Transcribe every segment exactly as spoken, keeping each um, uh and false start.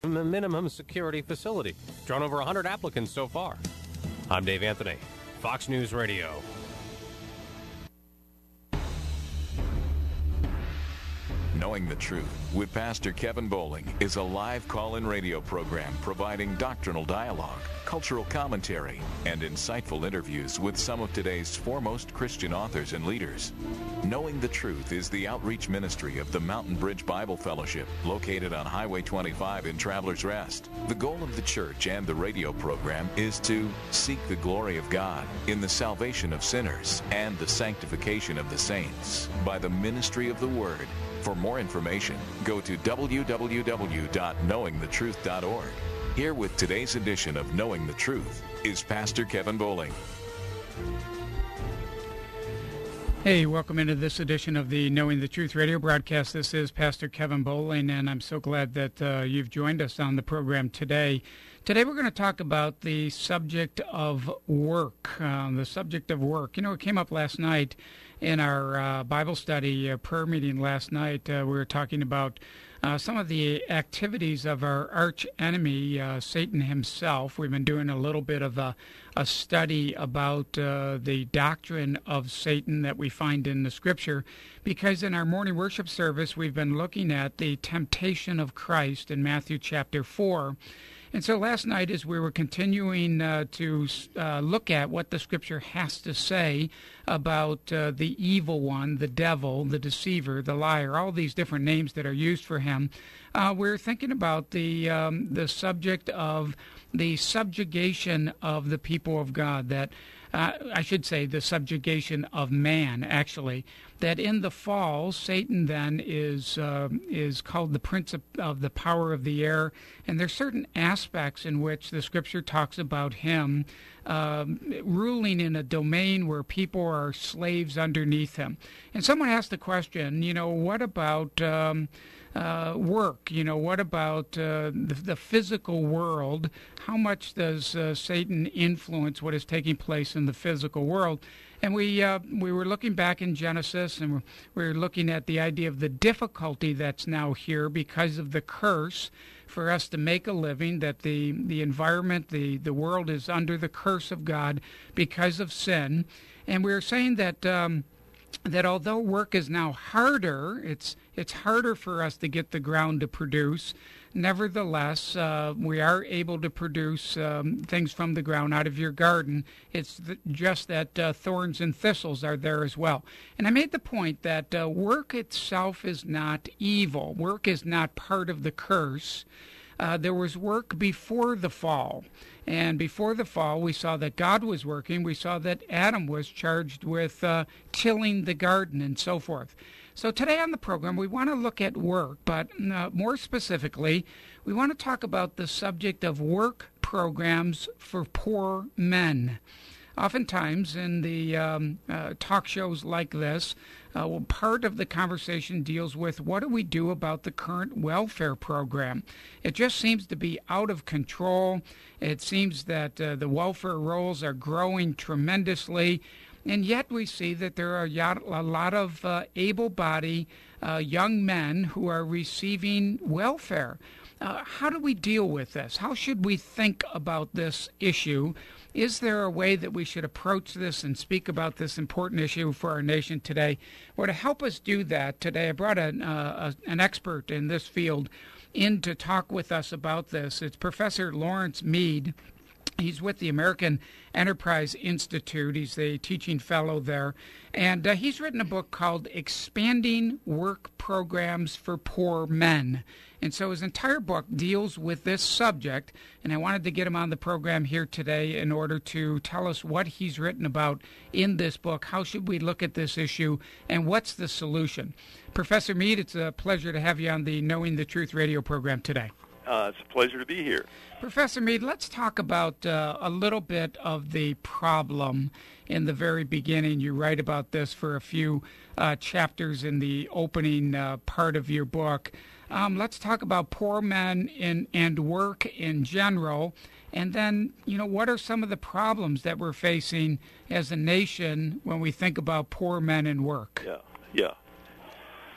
minimum security facility. Drawn over one hundred applicants so far. I'm Dave Anthony, Fox News Radio. Knowing the Truth with Pastor Kevin Bowling is a live call-in radio program providing doctrinal dialogue, cultural commentary, and insightful interviews with some of today's foremost Christian authors and leaders. Knowing the Truth is the outreach ministry of the Mountain Bridge Bible Fellowship, located on Highway twenty-five in Travelers Rest. The goal of the church and the radio program is to seek the glory of God in the salvation of sinners and the sanctification of the saints by the ministry of the Word. For more information, go to w w w dot knowing the truth dot org. Here with today's edition of Knowing the Truth is Pastor Kevin Bowling. Hey, welcome into this edition of the Knowing the Truth radio broadcast. This is Pastor Kevin Bowling, and I'm so glad that uh, you've joined us on the program today. Today we're going to talk about the subject of work, uh, the subject of work. You know, it came up last night in our uh, Bible study uh, prayer meeting last night. Uh, we were talking about uh, some of the activities of our arch enemy, uh, Satan himself. We've been doing a little bit of a, a study about uh, the doctrine of Satan that we find in the Scripture, because in our morning worship service we've been looking at the temptation of Christ in Matthew chapter four. And so last night, as we were continuing uh, to uh, look at what the Scripture has to say about uh, the evil one, the devil, the deceiver, the liar, all these different names that are used for him, uh, we're thinking about the um, the subject of the subjugation of the people of God, that uh, I should say the subjugation of man, actually, that in the fall, Satan then is uh, is called the prince of, of the power of the air, and there's certain aspects in which the Scripture talks about him um, ruling in a domain where people are slaves underneath him. And someone asked the question, you know, what about um, uh, work? You know, what about uh, the, the physical world? How much does uh, Satan influence what is taking place in the physical world? And we uh, we were looking back in Genesis, and we're, we're looking at the idea of the difficulty that's now here because of the curse for us to make a living, that the, the environment, the, the world is under the curse of God because of sin. And we were saying that um, that although work is now harder, it's it's harder for us to get the ground to produce. Nevertheless, uh, we are able to produce um, things from the ground out of your garden. It's th- just that uh, thorns and thistles are there as well. And I made the point that uh, work itself is not evil. Work is not part of the curse. Uh, there was work before the fall. And before the fall, we saw that God was working. We saw that Adam was charged with uh, tilling the garden and so forth. So today on the program, we want to look at work, but uh, more specifically, we want to talk about the subject of work programs for poor men. Oftentimes in the um, uh, talk shows like this, uh, well, part of the conversation deals with what do we do about the current welfare program. It just seems to be out of control. It seems that uh, the welfare rolls are growing tremendously. And yet we see that there are a lot of uh, able-bodied uh, young men who are receiving welfare. Uh, how do we deal with this? How should we think about this issue? Is there a way that we should approach this and speak about this important issue for our nation today? Well, to help us do that today, I brought an, uh, a, an expert in this field in to talk with us about this. It's Professor Lawrence Mead. He's with the American Enterprise Institute. He's a teaching fellow there. And uh, he's written a book called Expanding Work Programs for Poor Men. And so his entire book deals with this subject. And I wanted to get him on the program here today in order to tell us what he's written about in this book. How should we look at this issue? And what's the solution? Professor Mead, it's a pleasure to have you on the Knowing the Truth radio program today. Uh, it's a pleasure to be here. Professor Mead, let's talk about uh, a little bit of the problem in the very beginning. You write about this for a few uh, chapters in the opening uh, part of your book. Um, let's talk about poor men in, and work in general. And then, you know, what are some of the problems that we're facing as a nation when we think about poor men and work? Yeah, yeah.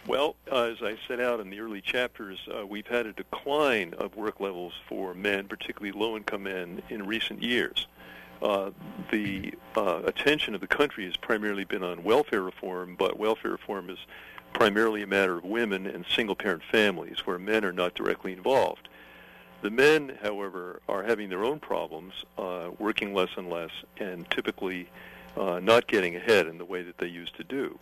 Well, uh, as I set out in the early chapters, uh, we've had a decline of work levels for men, particularly low-income men, in recent years. Uh, the uh, attention of the country has primarily been on welfare reform, but welfare reform is primarily a matter of women and single-parent families where men are not directly involved. The men, however, are having their own problems, uh, working less and less, and typically uh, not getting ahead in the way that they used to do.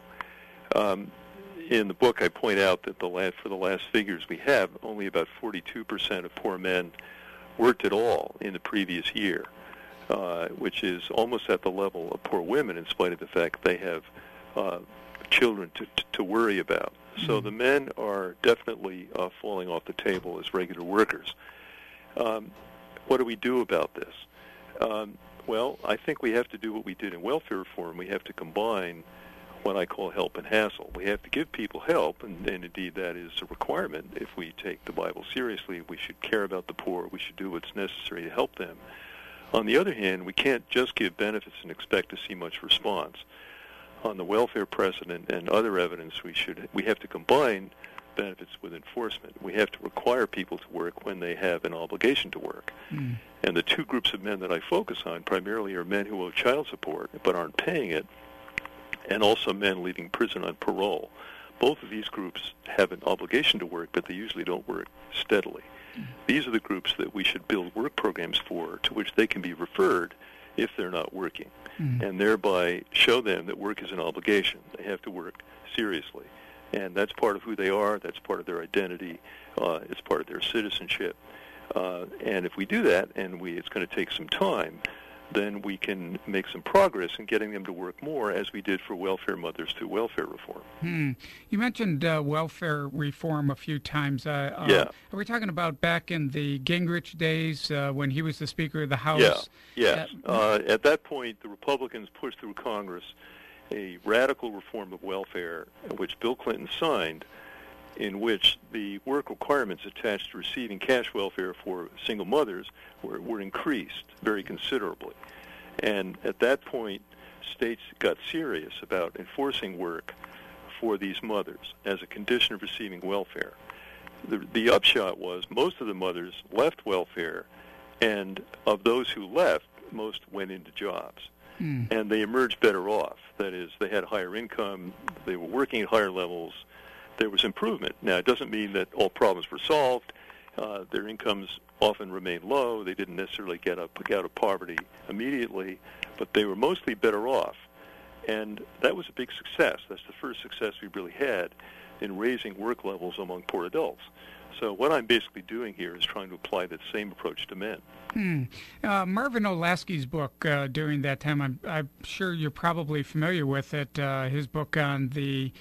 Um, in the book, I point out that the last, for the last figures we have, only about forty-two percent of poor men worked at all in the previous year, uh, which is almost at the level of poor women in spite of the fact they have uh, children to, to, to worry about. Mm-hmm. So the men are definitely uh, falling off the table as regular workers. Um, what do we do about this? Um, well, I think we have to do what we did in welfare reform. We have to combine what I call help and hassle. We have to give people help, and, and indeed that is a requirement. If we take the Bible seriously, we should care about the poor. We should do what's necessary to help them. On the other hand, we can't just give benefits and expect to see much response. On the welfare precedent and other evidence, we should we have to combine benefits with enforcement. We have to require people to work when they have an obligation to work. Mm. And the two groups of men that I focus on primarily are men who owe child support but aren't paying it, and also men leaving prison on parole. Both of these groups have an obligation to work, but they usually don't work steadily. Mm. These are the groups that we should build work programs for, to which they can be referred if they're not working, mm. and thereby show them that work is an obligation. They have to work seriously. And that's part of who they are. That's part of their identity. Uh, it's part of their citizenship. Uh, and if we do that, and we, it's going to take some time, then we can make some progress in getting them to work more, as we did for welfare mothers through welfare reform. Hmm. You mentioned uh, welfare reform a few times. Uh, uh, yeah. Are we talking about back in the Gingrich days uh, when he was the Speaker of the House? Yeah. Yes. Uh, uh, at that point, the Republicans pushed through Congress a radical reform of welfare, which Bill Clinton signed, in which the work requirements attached to receiving cash welfare for single mothers were, were increased very considerably. And at that point, states got serious about enforcing work for these mothers as a condition of receiving welfare. The, the upshot was most of the mothers left welfare, and of those who left, most went into jobs. Mm. And they emerged better off. That is, they had higher income, they were working at higher levels, there was improvement. Now, it doesn't mean that all problems were solved. Uh, their incomes often remained low. They didn't necessarily get up, out of poverty immediately, but they were mostly better off. And that was a big success. That's the first success we really had in raising work levels among poor adults. So what I'm basically doing here is trying to apply that same approach to men. Hmm. Uh, Marvin Olasky's book uh, during that time, I'm, I'm sure you're probably familiar with it, uh, his book on the,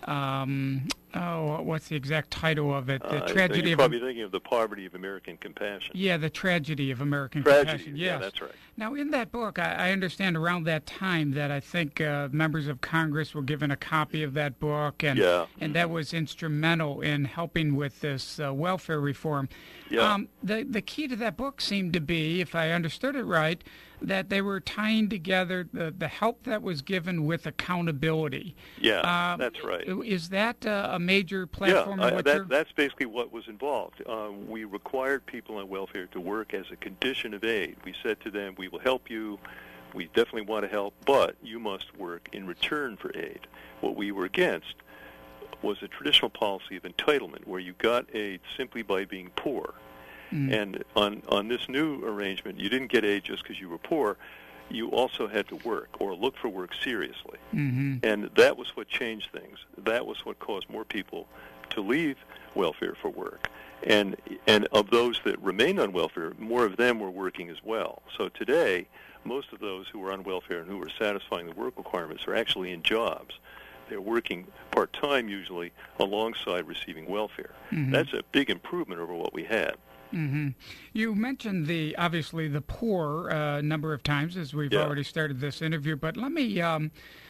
um, oh, what's the exact title of it? The uh, tragedy you're of probably thinking of The Poverty of American Compassion. Yeah, The Tragedy of American tragedy, Compassion. Yes. Yeah, that's right. Now, in that book, I, I understand around that time that I think uh, members of Congress were given a copy of that book, and yeah. and that was instrumental in helping with this uh, welfare reform. Yeah. Um, the the key to that book seemed to be, if I understood it right, that they were tying together the, the help that was given with accountability. Yeah, uh, that's right. Is that uh, a major platform? Yeah, in uh, what that, that's basically what was involved. Uh, we required people on welfare to work as a condition of aid. We said to them, we will help you, we definitely want to help, but you must work in return for aid. What we were against was a traditional policy of entitlement, where you got aid simply by being poor. Mm. And on, on this new arrangement, you didn't get aid just because you were poor. You also had to work or look for work seriously. Mm-hmm. And that was what changed things. That was what caused more people to leave welfare for work. And and of those that remained on welfare, more of them were working as well. So today, most of those who were on welfare and who were satisfying the work requirements are actually in jobs. They're working part-time usually alongside receiving welfare. Mm-hmm. That's a big improvement over what we had. Mm-hmm. You mentioned the obviously the poor a uh, number of times as we've yeah. already started this interview, but let me um,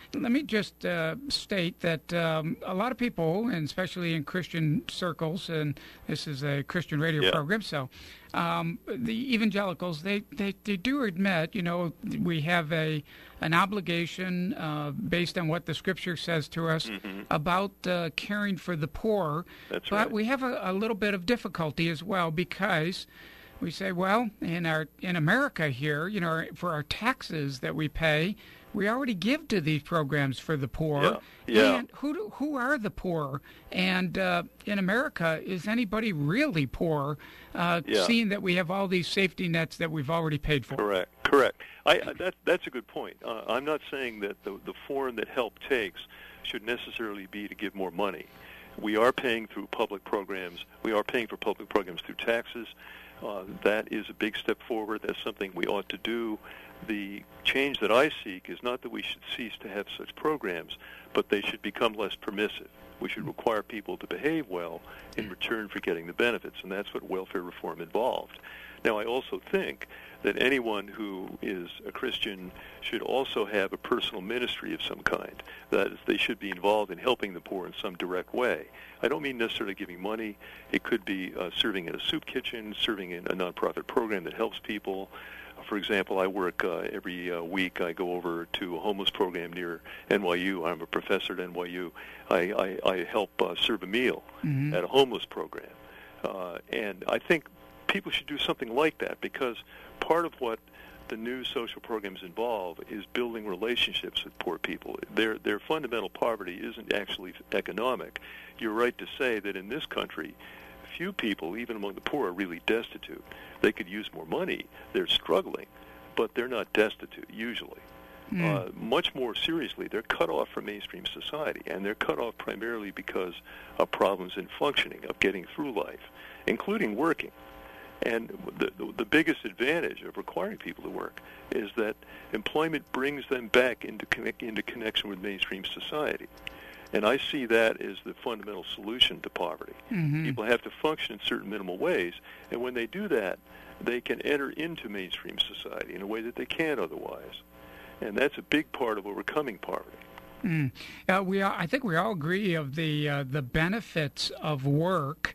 let me just uh, state that um, a lot of people, and especially in Christian circles, and this is a Christian radio yeah. program, so um, the evangelicals, they, they, they do admit, you know, we have a an obligation uh, based on what the Scripture says to us mm-hmm. about uh, caring for the poor. That's but right. we have a, a little bit of difficulty as well because we say, well, in our in America here, you know, for our taxes that we pay, we already give to these programs for the poor. Yeah. Yeah. And who do, who are the poor? And uh, in America, is anybody really poor, uh, yeah. seeing that we have all these safety nets that we've already paid for? Correct. Correct. I, I, that, that's a good point. Uh, I'm not saying that the, the form that help takes should necessarily be to give more money. We are paying through public programs. We are paying for public programs through taxes. Uh, that is a big step forward. That's something we ought to do. The change that I seek is not that we should cease to have such programs, but they should become less permissive. We should require people to behave well in return for getting the benefits, and that's what welfare reform involved. Now, I also think that anyone who is a Christian should also have a personal ministry of some kind. That is, they should be involved in helping the poor in some direct way. I don't mean necessarily giving money. It could be uh, serving in a soup kitchen, serving in a nonprofit program that helps people. For example, I work uh, every uh, week. I go over to a homeless program near N Y U. I'm a professor at N Y U. I, I, I help uh, serve a meal mm-hmm. at a homeless program. Uh, and I think people should do something like that because part of what the new social programs involve is building relationships with poor people. Their, their fundamental poverty isn't actually economic. You're right to say that in this country, few people, even among the poor, are really destitute. They could use more money. They're struggling, but they're not destitute, usually. Mm. Uh, much more seriously, they're cut off from mainstream society, and they're cut off primarily because of problems in functioning, of getting through life, including working. And the, the, the biggest advantage of requiring people to work is that employment brings them back into, connect, into connection with mainstream society. And I see that as the fundamental solution to poverty. Mm-hmm. People have to function in certain minimal ways, and when they do that, they can enter into mainstream society in a way that they can't otherwise. And that's a big part of overcoming poverty. Mm. Uh, we all, I think we all agree of the uh, the benefits of work,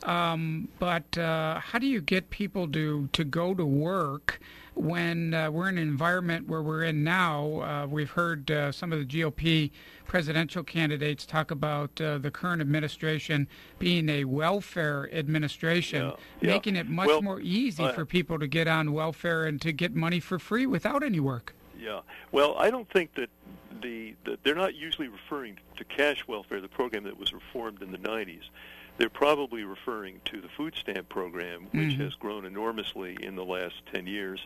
um, but uh, how do you get people to, to go to work when uh, we're in an environment where we're in now? Uh, we've heard uh, some of the G O P presidential candidates talk about uh, the current administration being a welfare administration, yeah, yeah. making it much well, more easy uh, for people to get on welfare and to get money for free without any work. Yeah. Well, I don't think that the, the they're not usually referring to cash welfare, the program that was reformed in the nineties. They're probably referring to the food stamp program, which mm-hmm. has grown enormously in the last ten years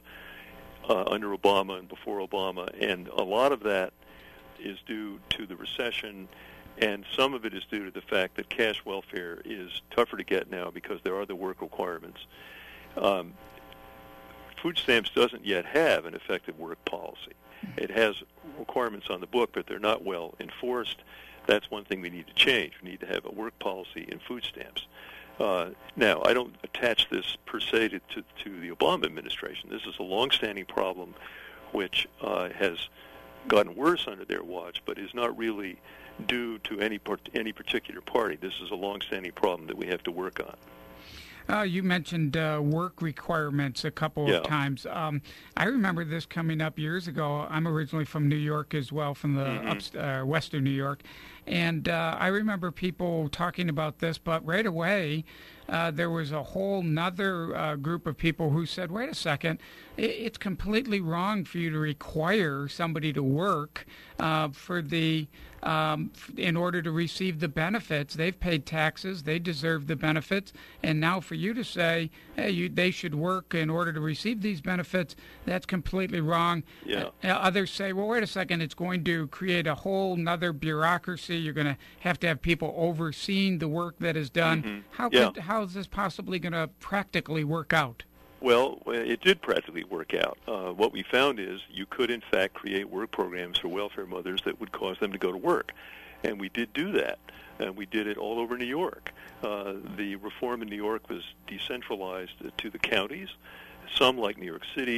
uh, under Obama and before Obama. And a lot of that is due to the recession, and some of it is due to the fact that cash welfare is tougher to get now because there are the work requirements. Um, food stamps doesn't yet have an effective work policy. It has requirements on the book, but they're not well enforced. That's one thing we need to change. We need to have a work policy in food stamps. Uh, now, I don't attach this per se to, to, to the Obama administration. This is a longstanding problem which uh, has gotten worse under their watch, but is not really due to any part, any particular party. This is a longstanding problem that we have to work on. Uh, you mentioned uh, work requirements a couple yeah. of times. Um, I remember this coming up years ago. I'm originally from New York as well, from the mm-hmm. ups, uh, western New York. And uh, I remember people talking about this, but right away uh, there was a whole nother uh, group of people who said, wait a second, it's completely wrong for you to require somebody to work uh, for the um, in order to receive the benefits. They've paid taxes, they deserve the benefits, and now for you to say, hey, you, they should work in order to receive these benefits, that's completely wrong. Yeah. Uh, others say, well, wait a second, it's going to create a whole nother bureaucracy. You're going to have to have people overseeing the work that is done. Mm-hmm. How yeah. could, how is this possibly going to practically work out? Well, it did practically work out. Uh, what we found is you could, in fact, create work programs for welfare mothers that would cause them to go to work. And we did do that. And we did it all over New York. Uh, the reform in New York was decentralized to the counties. Some, like New York City,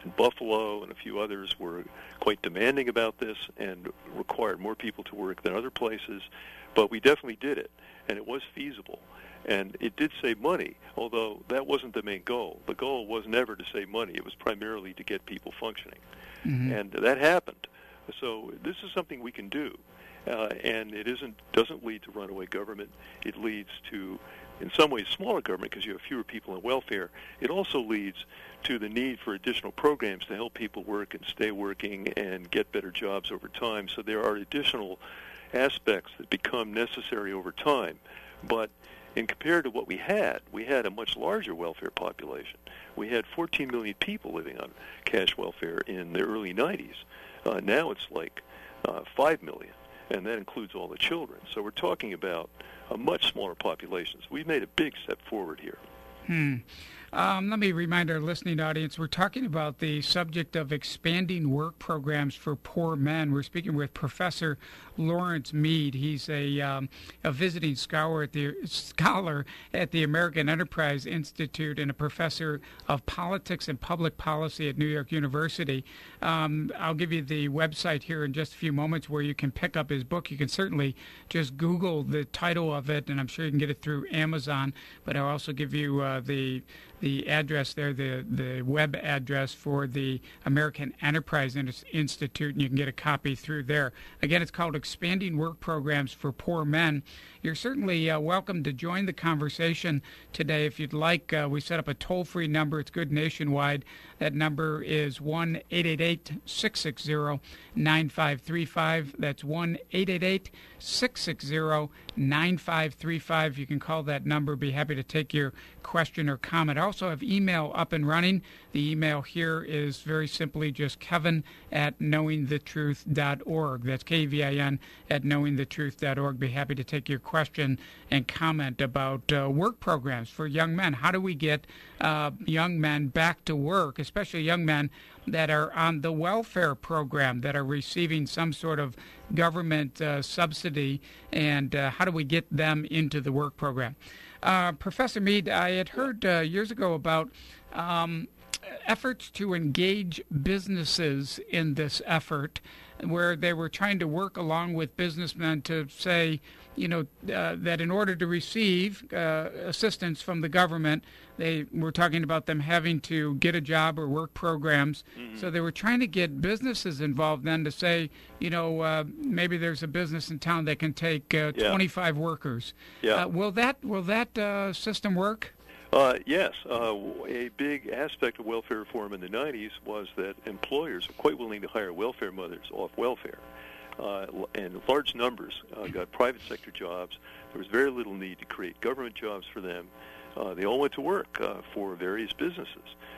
and Buffalo and a few others were quite demanding about this and required more people to work than other places. But we definitely did it, and it was feasible. And it did save money, although that wasn't the main goal. The goal was never to save money. It was primarily to get people functioning. Mm-hmm. And that happened. So this is something we can do. Uh, and it isn't doesn't lead to runaway government. It leads to, in some ways, smaller government because you have fewer people on welfare. It also leads to the need for additional programs to help people work and stay working and get better jobs over time. So there are additional aspects that become necessary over time. But in compared to what we had, we had a much larger welfare population. We had fourteen million people living on cash welfare in the early nineties. Uh, now it's like uh, five million. And that includes all the children. So we're talking about a much smaller population. So we've made a big step forward here. Hmm. Um, let me remind our listening audience, we're talking about the subject of expanding work programs for poor men. We're speaking with Professor Lawrence Mead. He's a, um, a visiting scholar at the scholar at the American Enterprise Institute and a professor of politics and public policy at New York University. Um, I'll give you the website here in just a few moments where you can pick up his book. You can certainly just Google the title of it, and I'm sure you can get it through Amazon. But I'll also give you uh, the the address there, the, the web address for the American Enterprise Institute, and you can get a copy through there. Again, it's called Expanding Work Programs for Poor Men. You're certainly uh, welcome to join the conversation today if you'd like. Uh, we set up a toll-free number. It's good nationwide. That number is one eight eight eight, six six zero, nine five three five. That's one eight eight eight, six six zero, nine five three five. You can call that number. Be happy to take your question or comment. I also have email up and running. The email here is very simply just Kevin at knowing the truth dot org. That's K V I N at knowing the truth dot org. Be happy to take your question and comment about uh, work programs for young men. How do we get uh, young men back to work, especially young men that are on the welfare program, that are receiving some sort of government uh, subsidy, and uh, how do we get them into the work program? Uh, Professor Mead, I had heard uh, years ago about um, efforts to engage businesses in this effort, where they were trying to work along with businessmen to say, you know, uh, that in order to receive uh, assistance from the government, they were talking about them having to get a job or work programs. Mm-hmm. So they were trying to get businesses involved then to say, you know, uh, maybe there's a business in town that can take uh, yeah. twenty-five workers. Yeah. Uh, will that will that uh, system work? Uh, yes. Uh, a big aspect of welfare reform in the nineties was that employers were quite willing to hire welfare mothers off welfare. Uh, and large numbers uh, got private sector jobs. There was very little need to create government jobs for them. Uh, they all went to work uh, for various businesses.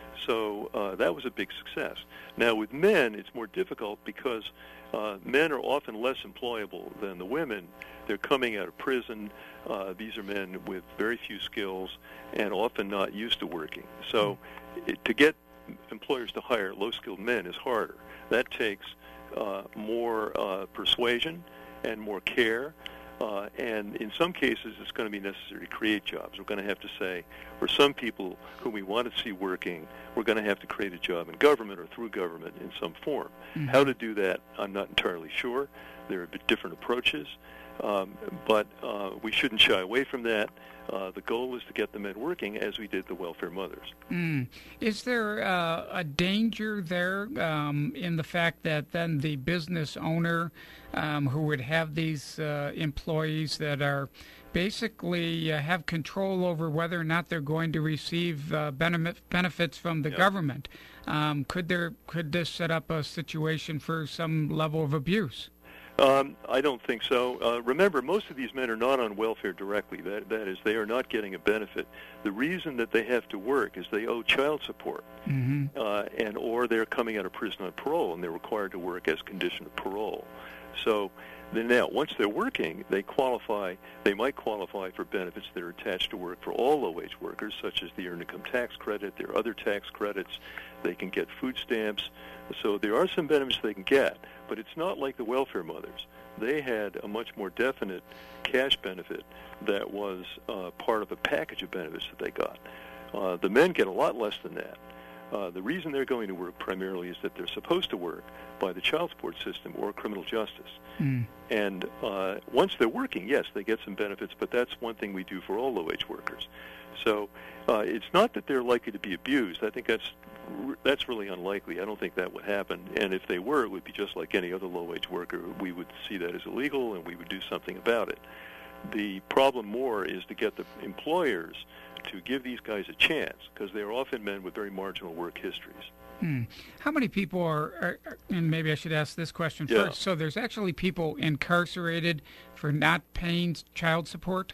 So uh, that was a big success. Now with men, it's more difficult because uh, men are often less employable than the women. They're coming out of prison. Uh, these are men with very few skills and often not used to working. So it, to get employers to hire low-skilled men is harder. That takes Uh, more uh, persuasion and more care, uh, and in some cases it's going to be necessary to create jobs. We're going to have to say, for some people whom we want to see working, we're going to have to create a job in government or through government in some form. Mm-hmm. How to do that, I'm not entirely sure. There are different approaches, um, but uh, we shouldn't shy away from that. Uh, the goal is to get the men working as we did the welfare mothers. Mm. Is there uh, a danger there um, in the fact that then the business owner um, who would have these uh, employees that are basically uh, have control over whether or not they're going to receive uh, benefit, benefits from the yep. government, um, could there could this set up a situation for some level of abuse? Um, I don't think so. Uh, remember, most of these men are not on welfare directly. That, that is, they are not getting a benefit. The reason that they have to work is they owe child support, mm-hmm. uh, and or they're coming out of prison on parole, and they're required to work as condition of parole. So then now, once they're working, they qualify. They might qualify for benefits that are attached to work for all low-wage workers, such as the Earned Income Tax Credit. There are other tax credits. They can get food stamps. So there are some benefits they can get, but it's not like the welfare mothers. They had a much more definite cash benefit that was uh, part of a package of benefits that they got. Uh, the men get a lot less than that. Uh, the reason they're going to work primarily is that they're supposed to work by the child support system or criminal justice. Mm. And uh, once they're working, yes, they get some benefits, but that's one thing we do for all low-wage workers. So uh, it's not that they're likely to be abused. I think that's that's really unlikely. I don't think that would happen. And if they were, it would be just like any other low-wage worker. We would see that as illegal, and we would do something about it. The problem more is to get the employers to give these guys a chance, because they are often men with very marginal work histories. Hmm. How many people are, are, and maybe I should ask this question yeah. first, so there's actually people incarcerated for not paying child support?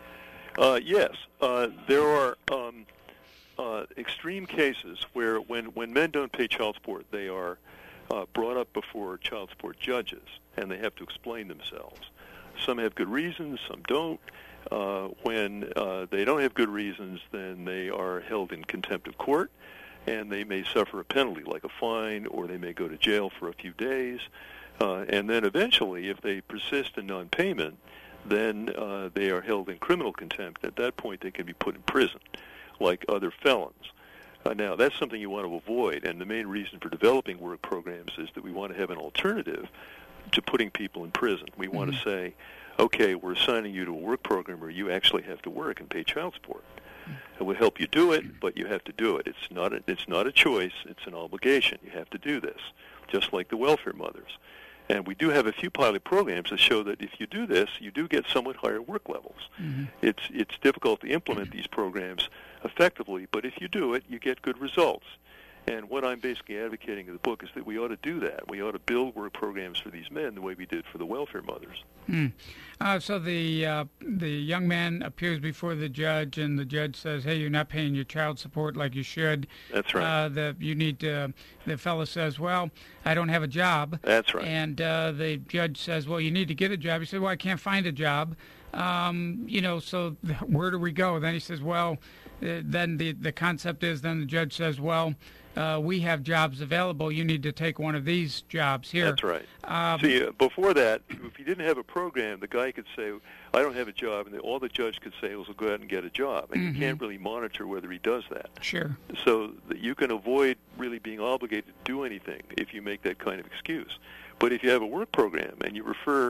Uh, yes. Uh, there are um, uh, extreme cases where when, when men don't pay child support, they are uh, brought up before child support judges, and they have to explain themselves. Some have good reasons, some don't. Uh, when uh, they don't have good reasons, then they are held in contempt of court, and they may suffer a penalty like a fine, or they may go to jail for a few days. Uh, and then eventually, if they persist in non-payment, then uh, they are held in criminal contempt. At that point, they can be put in prison, like other felons. Uh, now, that's something you want to avoid, and the main reason for developing work programs is that we want to have an alternative to putting people in prison. We want mm-hmm. to say, okay, we're assigning you to a work program where you actually have to work and pay child support. It will help you do it, but you have to do it. It's not a, it's not a choice. It's an obligation. You have to do this, just like the welfare mothers. And we do have a few pilot programs that show that if you do this, you do get somewhat higher work levels. Mm-hmm. It's it's difficult to implement these programs effectively, but if you do it, you get good results. And what I'm basically advocating in the book is that we ought to do that. We ought to build work programs for these men the way we did for the welfare mothers. Hmm. Uh, so the uh, the young man appears before the judge, and the judge says, "Hey, you're not paying your child support like you should." That's right. Uh, the you need to. The fellow says, "Well, I don't have a job." That's right. And uh, the judge says, "Well, you need to get a job." He said, "Well, I can't find a job." Um, you know, so th- where do we go? Then he says, "Well," uh, then the the concept is, then the judge says, "Well, Uh, we have jobs available. You need to take one of these jobs here." That's right. Um, See, uh, before that, if he didn't have a program, the guy could say, "I don't have a job," and the, all the judge could say was, "Well, go out and get a job." And mm-hmm. you can't really monitor whether he does that. Sure. So that you can avoid really being obligated to do anything if you make that kind of excuse. But if you have a work program and you refer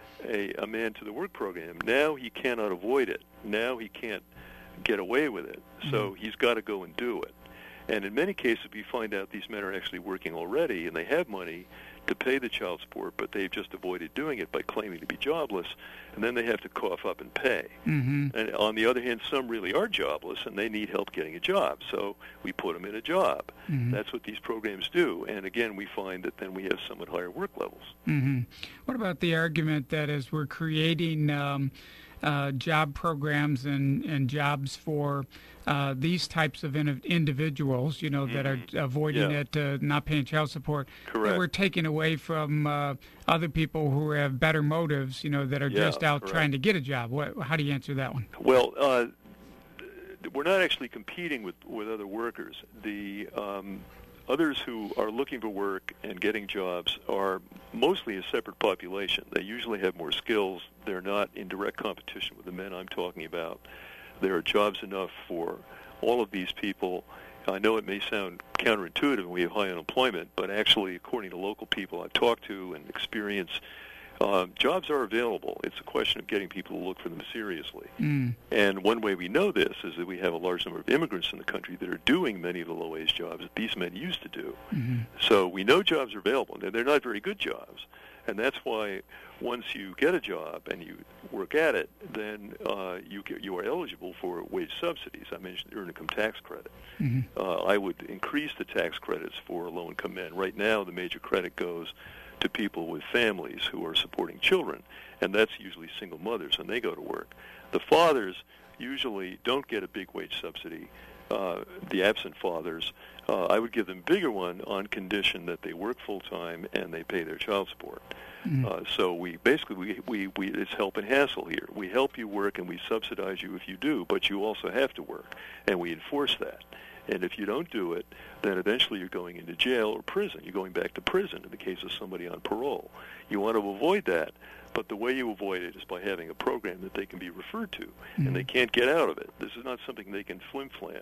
a, a man to the work program, now he cannot avoid it. Now he can't get away with it. So mm-hmm. he's got to go and do it. And in many cases, we find out these men are actually working already, and they have money to pay the child support, but they've just avoided doing it by claiming to be jobless, and then they have to cough up and pay. Mm-hmm. And on the other hand, some really are jobless, and they need help getting a job, so we put them in a job. Mm-hmm. That's what these programs do. And again, we find that then we have somewhat higher work levels. Mm-hmm. What about the argument that as we're creating um, uh, job programs and, and jobs for Uh, these types of in- individuals, you know, mm-hmm. that are avoiding yeah. it, uh, not paying child support, correct. that we're taking away from uh, other people who have better motives, you know, that are yeah, just out correct. trying to get a job. What, how do you answer that one? Well, uh, we're not actually competing with, with other workers. The um, others who are looking for work and getting jobs are mostly a separate population. They usually have more skills. They're not in direct competition with the men I'm talking about. There are jobs enough for all of these people. I know it may sound counterintuitive and we have high unemployment, but actually, according to local people I've talked to and experience, uh, jobs are available. It's a question of getting people to look for them seriously. Mm. And one way we know this is that we have a large number of immigrants in the country that are doing many of the low-wage jobs that these men used to do. Mm-hmm. So we know jobs are available. They're not very good jobs. And that's why once you get a job and you work at it, then uh, you get, you are eligible for wage subsidies. I mentioned earned income tax credit. Mm-hmm. Uh, I would increase the tax credits for low-income men. Right now, the major credit goes to people with families who are supporting children, and that's usually single mothers when they go to work. The fathers usually don't get a big wage subsidy. Uh, the absent fathers, uh, I would give them a bigger one on condition that they work full-time and they pay their child support. Mm-hmm. Uh, so we basically, we, we, we, it's help and hassle here. We help you work and we subsidize you if you do, but you also have to work, and we enforce that. And if you don't do it, then eventually you're going into jail or prison. You're going back to prison in the case of somebody on parole. You want to avoid that, but the way you avoid it is by having a program that they can be referred to, mm-hmm. and they can't get out of it. This is not something they can flim-flam.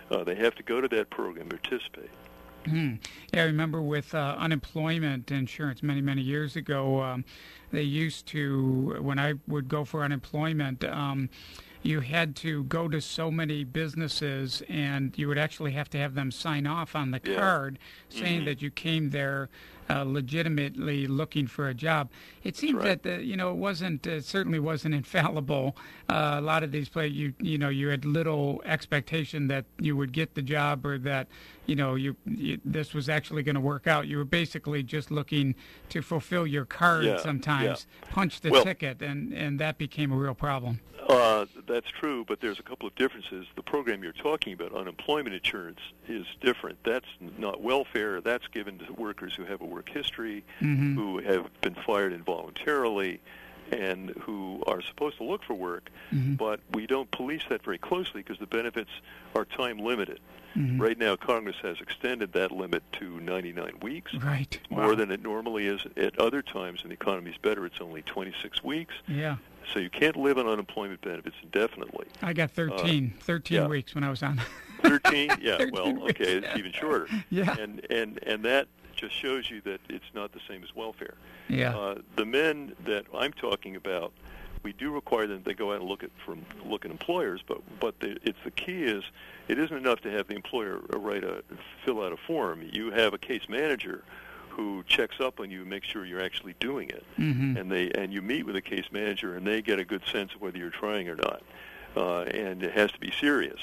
Uh, they have to go to that program, participate. Mm. Yeah, I remember with uh, unemployment insurance many, many years ago, um, they used to, when I would go for unemployment, um, you had to go to so many businesses, and you would actually have to have them sign off on the Yeah. card saying Mm-hmm. that you came there uh, legitimately looking for a job. It seemed right. that, uh, you know, it wasn't, it certainly wasn't infallible. Uh, a lot of these places, you, you know, you had little expectation that you would get the job or that, you know, you, you this was actually going to work out. You were basically just looking to fulfill your card Yeah, sometimes, yeah. punch the Well- ticket, and, and that became a real problem. Uh, that's true, but there's a couple of differences. The program you're talking about, unemployment insurance, is different. That's not welfare. That's given to workers who have a work history, Mm-hmm. who have been fired involuntarily, and who are supposed to look for work. Mm-hmm. But we don't police that very closely because the benefits are time limited. Mm-hmm. Right now, Congress has extended that limit to ninety-nine weeks. Right. More Wow. than it normally is at other times, and the economy's better. It's only twenty-six weeks. Yeah. So you can't live on unemployment benefits indefinitely. I got thirteen, thirteen yeah. weeks when I was on. thirteen? Yeah, thirteen well, weeks. okay, it's even shorter. Yeah. And, and, and that just shows you that it's not the same as welfare. Yeah. Uh, the men that I'm talking about, we do require them to go out and look at from look at employers, but but the, it's the key is it isn't enough to have the employer write a fill out a form. You have a case manager who checks up on you and makes sure you're actually doing it, Mm-hmm. and they and you meet with a case manager and they get a good sense of whether you're trying or not, uh, and it has to be serious.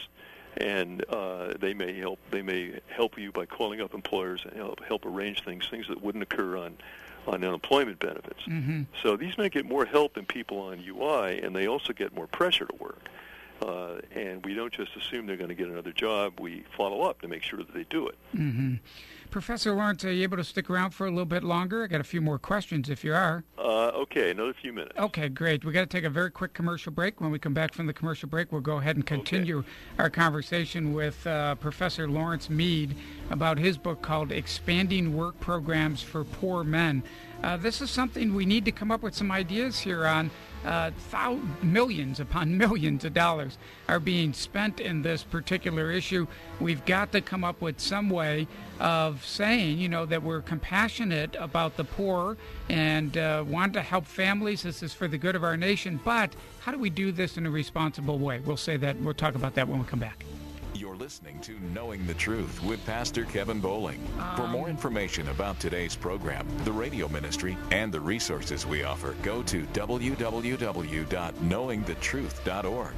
And uh, they may help. They may help you by calling up employers and help help arrange things, things that wouldn't occur on on unemployment benefits. Mm-hmm. So these men get more help than people on U I, and they also get more pressure to work. Uh, and we don't just assume they're going to get another job. We follow up to make sure that they do it. Mm-hmm. Professor Lawrence, are you able to stick around for a little bit longer? I got a few more questions if you are. Uh, okay, another few minutes. Okay, great. We got to take a very quick commercial break. When we come back from the commercial break, we'll go ahead and continue Okay. our conversation with uh, Professor Lawrence Mead about his book called Expanding Work Programs for Poor Men. Uh, this is something we need to come up with some ideas here on. Uh, thou- millions upon millions of dollars are being spent in this particular issue. We've got to come up with some way of saying, you know, that we're compassionate about the poor and uh, want to help families. This is for the good of our nation. But how do we do this in a responsible way? We'll say that. We'll talk about that when we come back. You're listening to Knowing the Truth with Pastor Kevin Bowling. For more information about today's program, the radio ministry, and the resources we offer, go to w w w dot knowing the truth dot org.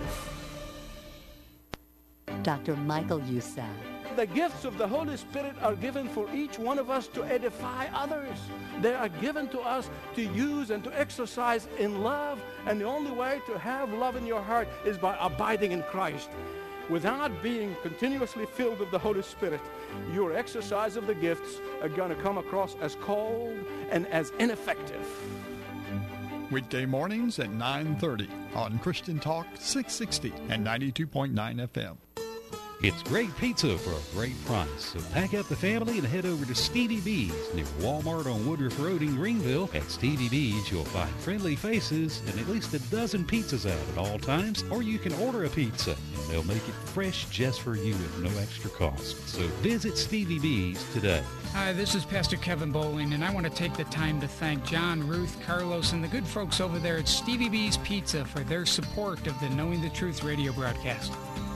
Doctor Michael Youssef. The gifts of the Holy Spirit are given for each one of us to edify others. They are given to us to use and to exercise in love, and the only way to have love in your heart is by abiding in Christ. Without being continuously filled with the Holy Spirit, your exercise of the gifts are going to come across as cold and as ineffective. Weekday mornings at nine thirty on Christian Talk six sixty and ninety-two point nine F M. It's great pizza for a great price. So pack up the family and head over to Stevie B's near Walmart on Woodruff Road in Greenville. At Stevie B's, you'll find friendly faces and at least a dozen pizzas out at all times. Or you can order a pizza and they'll make it fresh just for you at no extra cost. So visit Stevie B's today. Hi, this is Pastor Kevin Bowling, and I want to take the time to thank John, Ruth, Carlos, and the good folks over there at Stevie B's Pizza for their support of the Knowing the Truth radio broadcast.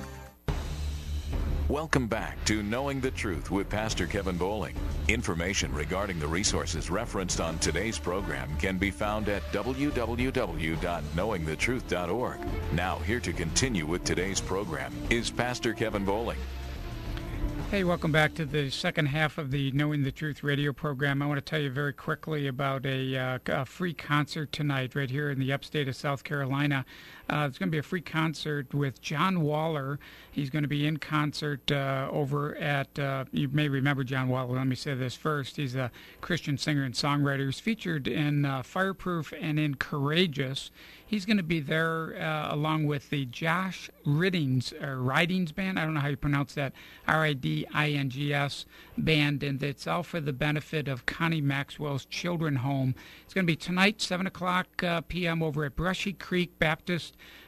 Welcome back to Knowing the Truth with Pastor Kevin Bowling. Information regarding the resources referenced on today's program can be found at w w w dot knowing the truth dot org. Now, here to continue with today's program is Pastor Kevin Bowling. Hey, welcome back to the second half of the Knowing the Truth radio program. I want to tell you very quickly about a, uh, a free concert tonight right here in the upstate of South Carolina. Uh, it's going to be a free concert with John Waller. He's going to be in concert uh, over at, uh, you may remember John Waller. Let me say this first. He's a Christian singer and songwriter. He's featured in uh, Fireproof and in Courageous. He's going to be there uh, along with the Josh Riddings, or Ridings Band. I don't know how you pronounce that, R I D I N G S band, and it's all for the benefit of Connie Maxwell's Children Home. It's going to be tonight, seven o'clock uh, p m over at Brushy Creek Baptist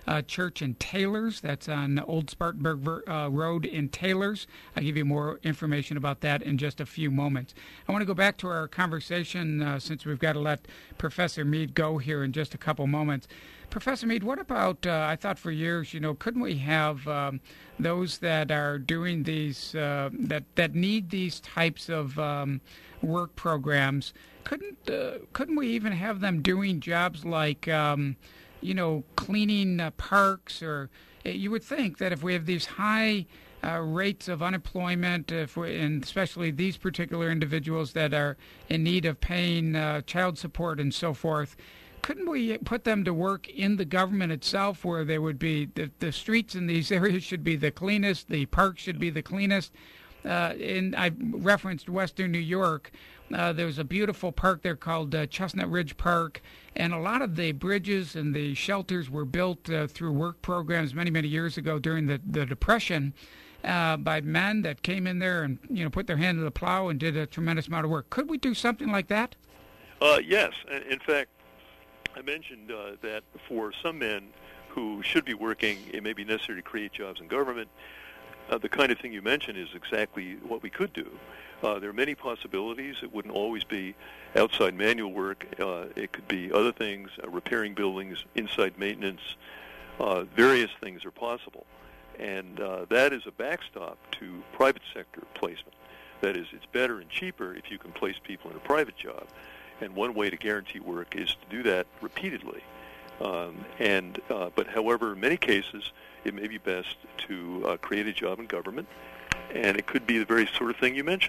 uh, Church in Taylors. That's on Old Spartanburg uh, Road in Taylors. I'll give you more information about that in just a few moments. I want to go back to our conversation uh, since we've got to let Professor Mead go here in just a couple moments. Professor Mead, what about, uh, I thought for years, you know, couldn't we have um, those that are doing these, uh, that, that need these types of um, work programs, couldn't uh, couldn't we even have them doing jobs like, um, you know, cleaning uh, parks? Or uh, you would think that if we have these high uh, rates of unemployment, if we, and especially these particular individuals that are in need of paying uh, child support and so forth, couldn't we put them to work in the government itself, where there would be the, the streets in these areas should be the cleanest, the parks should be the cleanest? Uh, and I referenced Western New York. Uh, there's a beautiful park there called uh, Chestnut Ridge Park, and a lot of the bridges and the shelters were built uh, through work programs many, many years ago during the, the Depression uh, by men that came in there and, you know, put their hand to the plow and did a tremendous amount of work. Could we do something like that? Uh, yes. In fact, I mentioned uh, that for some men who should be working, it may be necessary to create jobs in government. Uh, the kind of thing you mentioned is exactly what we could do. Uh, there are many possibilities. It wouldn't always be outside manual work. Uh, it could be other things, uh, repairing buildings, inside maintenance. Uh, various things are possible. And uh, that is a backstop to private sector placement. That is, it's better and cheaper if you can place people in a private job. And one way to guarantee work is to do that repeatedly. Um, and uh, but however, in many cases, it may be best to uh, create a job in government, and it could be the very sort of thing you mentioned.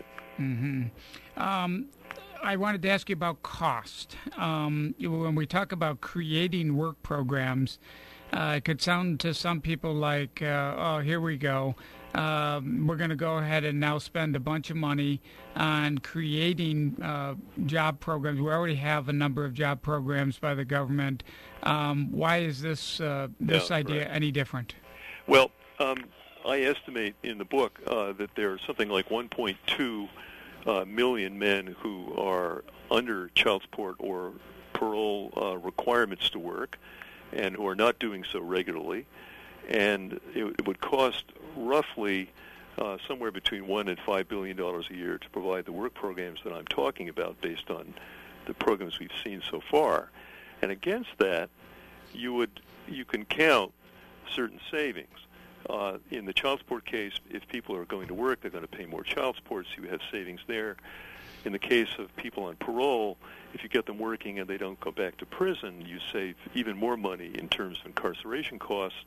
Mm-hmm. Um, I wanted to ask you about cost. Um, when we talk about creating work programs, uh, it could sound to some people like, uh, oh, here we go. Um, we're going to go ahead and now spend a bunch of money on creating uh, job programs. We already have a number of job programs by the government. Um, why is this uh, this yeah, idea right. any different? Well, um, I estimate in the book uh, that there are something like one point two uh, million men who are under child support or parole uh, requirements to work and who are not doing so regularly. And it, it would cost roughly uh, somewhere between one and five billion dollars a year to provide the work programs that I'm talking about, based on the programs we've seen so far. And against that, you would you can count certain savings. Uh, in the child support case, if people are going to work, they're going to pay more child support, so you have savings there. In the case of people on parole, if you get them working and they don't go back to prison, you save even more money in terms of incarceration costs.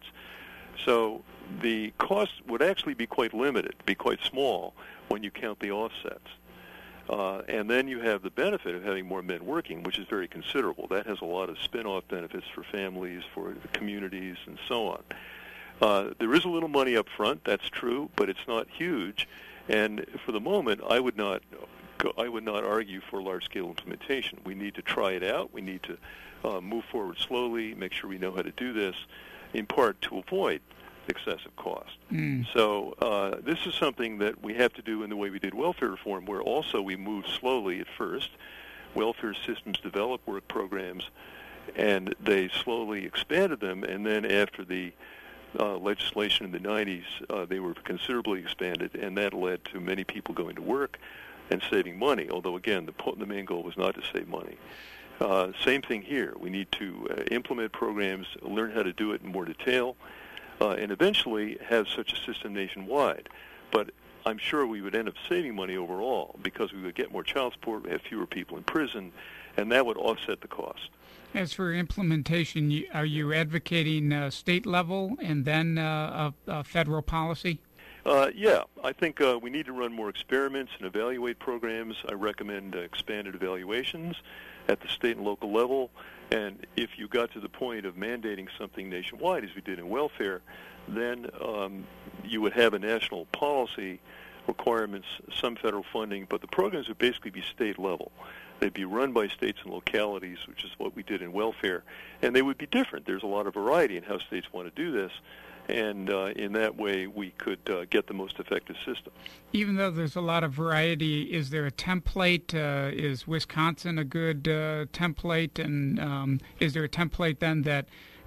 So the cost would actually be quite limited, be quite small when you count the offsets. Uh, and then you have the benefit of having more men working, which is very considerable. That has a lot of spin-off benefits for families, for the communities, and so on. Uh, there is a little money up front, that's true, but it's not huge. And for the moment, I would not I would not argue for large-scale implementation. We need to try it out. We need to uh, move forward slowly, make sure we know how to do this, in part to avoid excessive cost. Mm. So uh, this is something that we have to do in the way we did welfare reform, where also we moved slowly at first. Welfare systems developed work programs, and they slowly expanded them, and then after the uh, legislation in the nineties, uh, they were considerably expanded, and that led to many people going to work and saving money, although, again, the, the main goal was not to save money. Uh, same thing here. We need to uh, implement programs, learn how to do it in more detail, uh, and eventually have such a system nationwide. But I'm sure we would end up saving money overall because we would get more child support, we have fewer people in prison, and that would offset the cost. As for implementation, are you advocating uh, state level and then uh, a, a federal policy? Uh, yeah, I think uh, we need to run more experiments and evaluate programs. I recommend uh, expanded evaluations at the state and local level. And if you got to the point of mandating something nationwide, as we did in welfare, then um, you would have a national policy, requirements, some federal funding, but the programs would basically be state level. They'd be run by states and localities, which is what we did in welfare, and they would be different. There's a lot of variety in how states want to do this. And uh, in that way, we could uh, get the most effective system. Even though there's a lot of variety, is there a template? Uh, is Wisconsin a good uh, template? And um, is there a template then that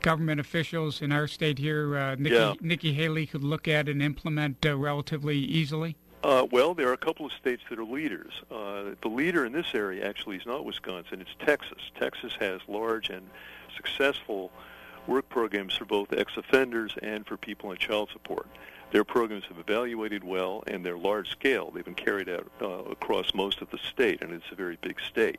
government officials in our state here, uh, Nikki, Yeah. Nikki Haley, could look at and implement uh, relatively easily? Uh, well, there are a couple of states that are leaders. Uh, the leader in this area actually is not Wisconsin, it's Texas. Texas has large and successful work programs for both ex-offenders and for people on child support. Their programs have evaluated well, and they're large scale. They've been carried out uh, across most of the state, and it's a very big state.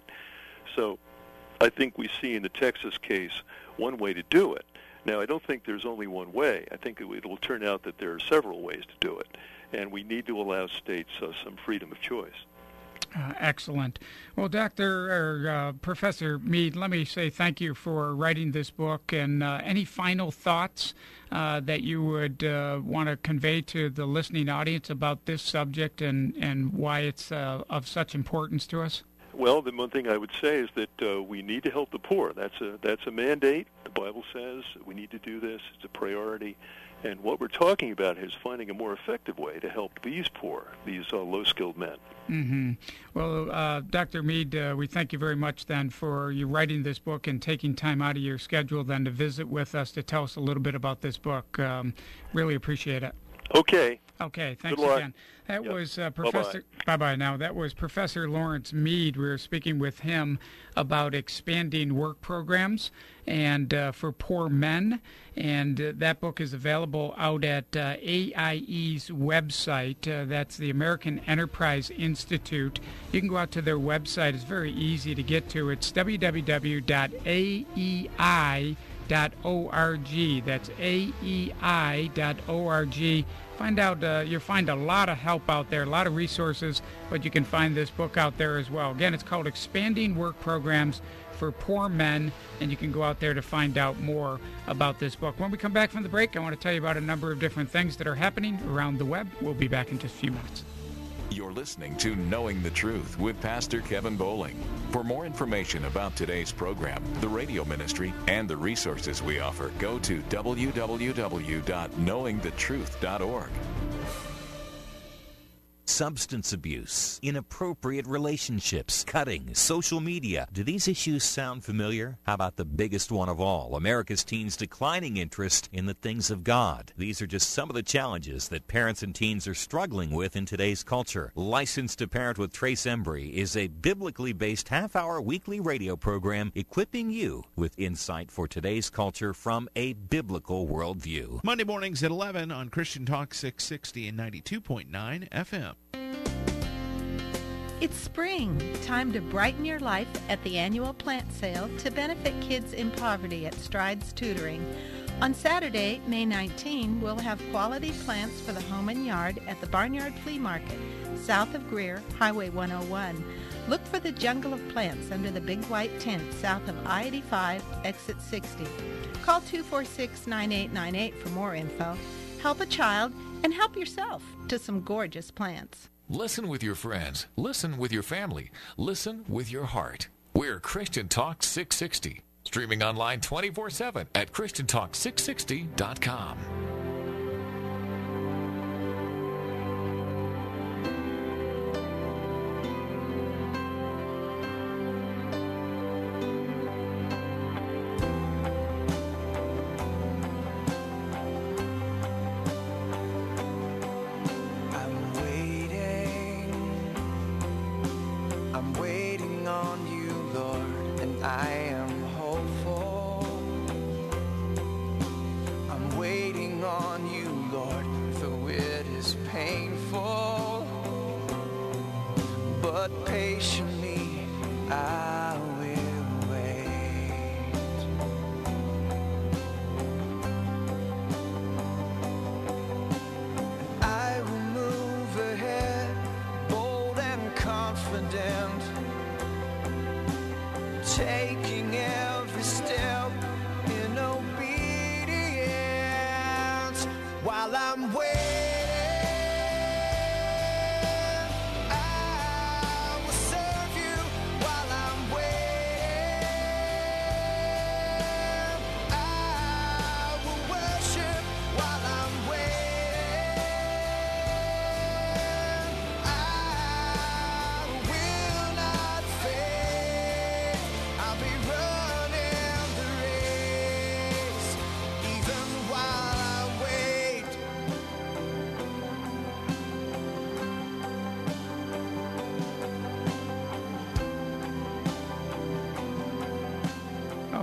So I think we see in the Texas case one way to do it. Now, I don't think there's only one way. I think it will turn out that there are several ways to do it, and we need to allow states uh, some freedom of choice. Uh, excellent. Well, Doctor or uh, Professor Mead, let me say thank you for writing this book. And uh, any final thoughts uh, that you would uh, want to convey to the listening audience about this subject and, and why it's uh, of such importance to us? Well, the one thing I would say is that uh, we need to help the poor. That's a that's a mandate. The Bible says we need to do this. It's a priority. And what we're talking about is finding a more effective way to help these poor, these uh, low-skilled men. Mm-hmm. Well, uh, Doctor Mead, uh, we thank you very much then for you writing this book and taking time out of your schedule then to visit with us to tell us a little bit about this book. Um, really appreciate it. Okay. Okay, thanks Good luck. again. That Yep. was uh, Professor. Bye bye. Now that was Professor Lawrence Mead. We were speaking with him about expanding work programs and uh, for poor men, and uh, that book is available out at uh, A I E's website. Uh, that's the American Enterprise Institute. You can go out to their website. It's very easy to get to. It's w w w dot a e i dot org. That's A E I dot org. Find out, uh, you'll find a lot of help out there, a lot of resources, but you can find this book out there as well. Again, it's called Expanding Work Programs for Poor Men, and you can go out there to find out more about this book. When we come back from the break, I want to tell you about a number of different things that are happening around the web. We'll be back in just a few minutes. You're listening to Knowing the Truth with Pastor Kevin Bowling. For more information about today's program, the radio ministry, and the resources we offer, go to w w w dot knowing the truth dot org. Substance abuse, inappropriate relationships, cutting, social media. Do these issues sound familiar? How about the biggest one of all, America's teens' declining interest in the things of God? These are just some of the challenges that parents and teens are struggling with in today's culture. Licensed to Parent with Trace Embry is a biblically based half-hour weekly radio program equipping you with insight for today's culture from a biblical worldview. Monday mornings at eleven on Christian Talk six sixty and ninety-two point nine F M. It's spring, time to brighten your life at the annual plant sale to benefit kids in poverty at Strides Tutoring. On Saturday, May nineteenth, we'll have quality plants for the home and yard at the Barnyard Flea Market, south of Greer, Highway one oh one. Look for the jungle of plants under the big white tent south of I eighty-five, exit sixty. Call two four six, nine eight nine eight for more info. Help a child and help yourself to some gorgeous plants. Listen with your friends. Listen with your family. Listen with your heart. We're Christian Talk six sixty. Streaming online twenty-four seven at christian talk six sixty dot com. Taking every step in obedience while I'm waiting. I will serve you while I'm waiting. I will worship while I'm waiting. I will not fail. I'll be ready.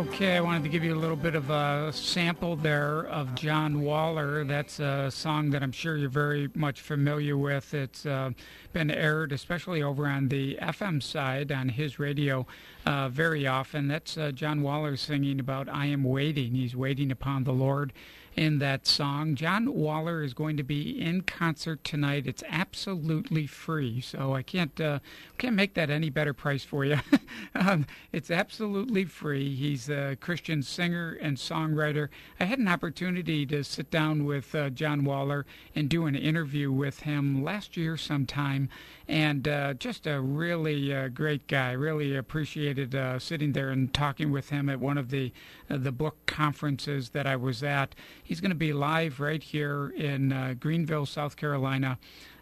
Okay, I wanted to give you a little bit of a sample there of John Waller. That's a song that I'm sure you're very much familiar with. It's uh, been aired, especially over on the F M side on his radio, uh, very often. That's uh, John Waller singing about I Am Waiting. He's waiting upon the Lord in that song. John Waller is going to be in concert tonight. It's absolutely free, so I can't uh, can't make that any better price for you. um, it's absolutely free. He's a Christian singer and songwriter. I had an opportunity to sit down with uh, John Waller and do an interview with him last year sometime, and uh, just a really uh, great guy. Really appreciated uh, sitting there and talking with him at one of the uh, the book conferences that I was at. He's going to be live right here in uh, Greenville, South Carolina.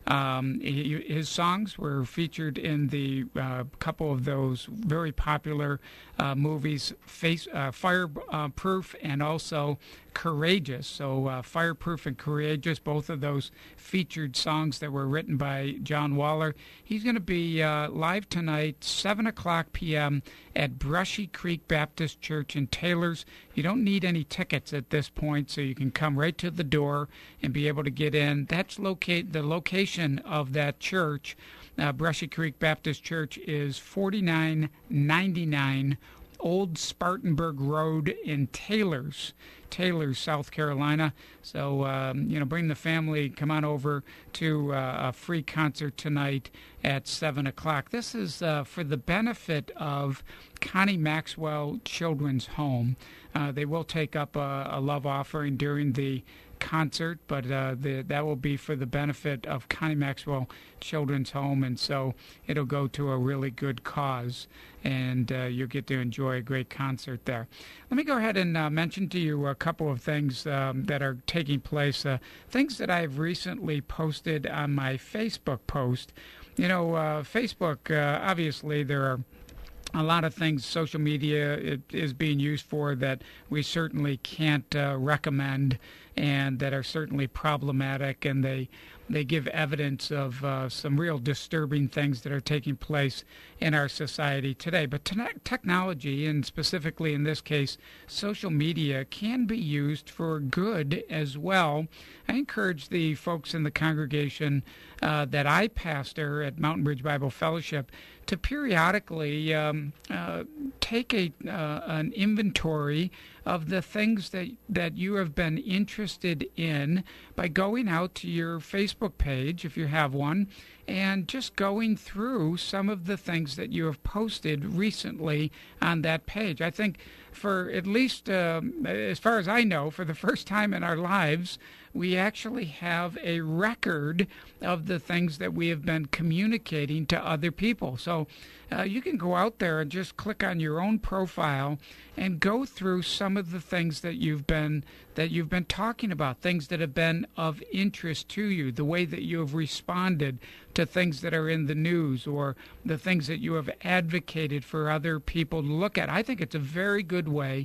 Um, he, his songs were featured in the uh, couple of those very popular uh, movies, Face, uh, Fireproof and also Courageous. So uh, Fireproof and Courageous, both of those featured songs that were written by John Waller. He's going to be uh, live tonight, seven o'clock p.m. at Brushy Creek Baptist Church in Taylors. You don't need any tickets at this point, so you can come right to the door and be able to get in. That's locate the location of that church. Uh, Brushy Creek Baptist Church is forty-nine ninety-nine Old Spartanburg Road in Taylors, Taylors, South Carolina. So, um, you know, bring the family, come on over to uh, a free concert tonight at seven o'clock. This is uh, for the benefit of Connie Maxwell Children's Home. Uh, they will take up a, a love offering during the concert, but uh, the, that will be for the benefit of Connie Maxwell Children's Home, and so it'll go to a really good cause, and uh, you'll get to enjoy a great concert there. Let me go ahead and uh, mention to you a couple of things um, that are taking place, uh, things that I've recently posted on my Facebook post. You know, uh, Facebook, uh, obviously there are a lot of things social media it is being used for that we certainly can't uh, recommend and that are certainly problematic, and they they give evidence of uh, some real disturbing things that are taking place in our society today. But te- technology, and specifically in this case, social media, can be used for good as well. I encourage the folks in the congregation uh, that I pastor at Mountain Bridge Bible Fellowship to periodically um, uh, take a uh, an inventory of the things that, that you have been interested in by going out to your Facebook page, if you have one, and just going through some of the things that you have posted recently on that page. I think for at least, uh, as far as I know, for the first time in our lives, we actually have a record of the things that we have been communicating to other people. So uh, you can go out there and just click on your own profile and go through some of the things that you've been that you've been talking about, things that have been of interest to you, the way that you have responded to things that are in the news, or the things that you have advocated for other people to look at. I think it's a very good way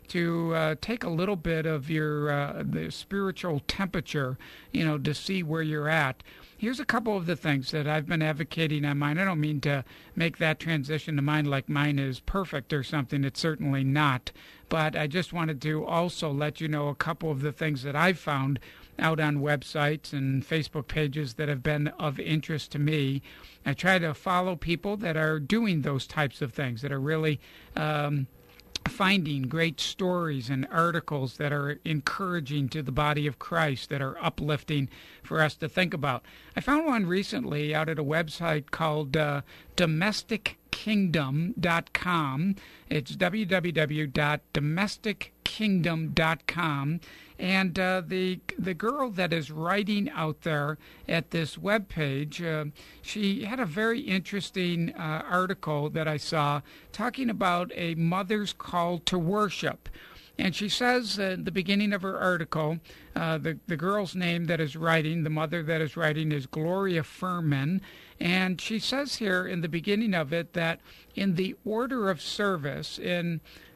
to uh, take a little bit of your uh, the spiritual temperature, you know, to see where you're at. Here's a couple of the things that I've been advocating on mine. I don't mean to make that transition to mine like mine is perfect or something. It's certainly not. But I just wanted to also let you know a couple of the things that I've found out on websites and Facebook pages that have been of interest to me. I try to follow people that are doing those types of things, that are really um, finding great stories and articles that are encouraging to the body of Christ, that are uplifting for us to think about. I found one recently out at a website called uh, domestic kingdom dot com. It's w w w dot domestic kingdom dot com. And uh, the the girl that is writing out there at this webpage, uh, she had a very interesting uh, article that I saw talking about a mother's call to worship. And she says uh, at the beginning of her article, uh, the, the girl's name that is writing, the mother that is writing, is Gloria Furman. And she says here in the beginning of it that in the order of service, in